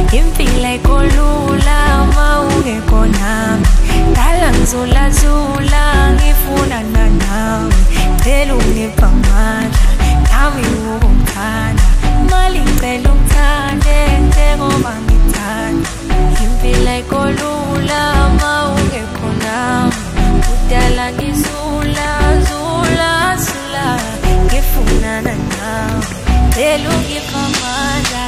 impilo ikolula mawungekho nami dala ngizula zula ngifuna nawe cela ungipha amandla nami ukukuthanda mali ngicela ungithande njengoba ngithanda impilo ikolula mawungekho nami udala ngizula zula zula ngifuna nawe cela ungipha amandla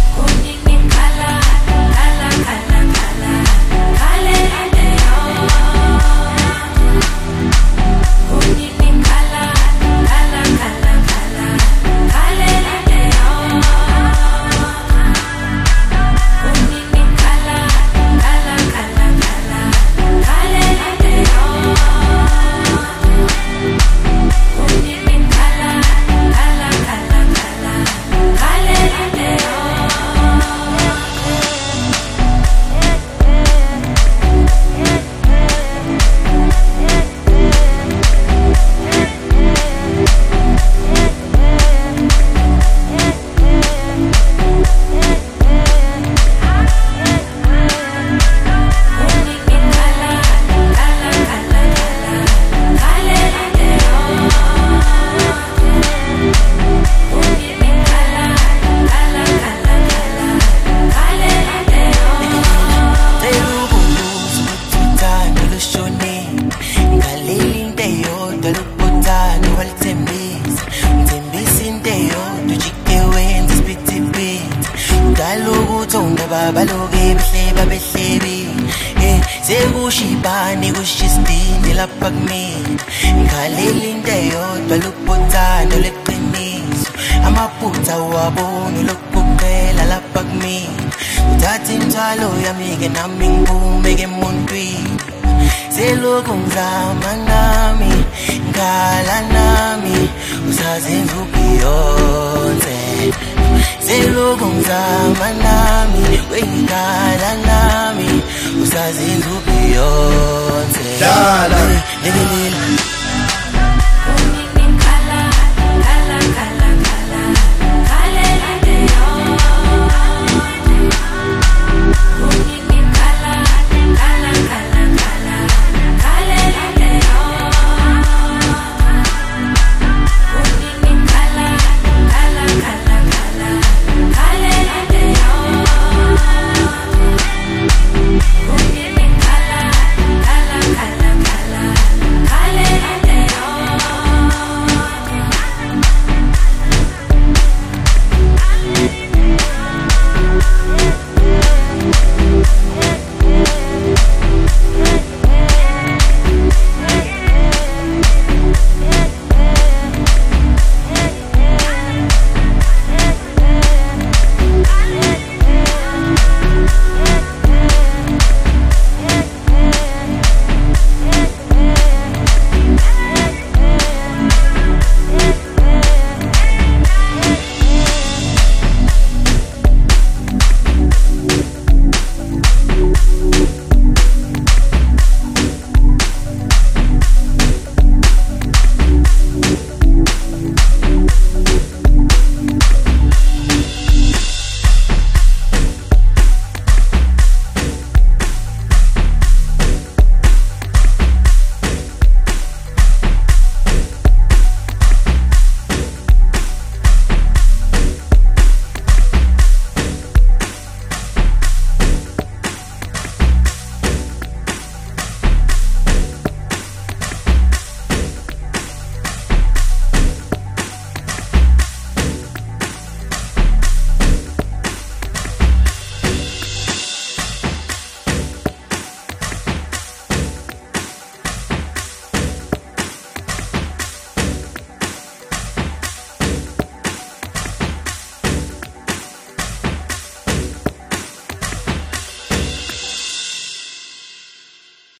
baloke behleba behlebi sekushibani kushisindile lapha kimi ngikhalela into eyodwa lokuthanda leqiniso amaphutha wabona lokuqela lapha kimi uthatha injalo yami ke nami ngibumeke emuntwini selokhu ngizama nami ngala nami usazenza ubeyonce selokhu ngizama nami wengikhala nami usazenza ubeyonce dala lekelela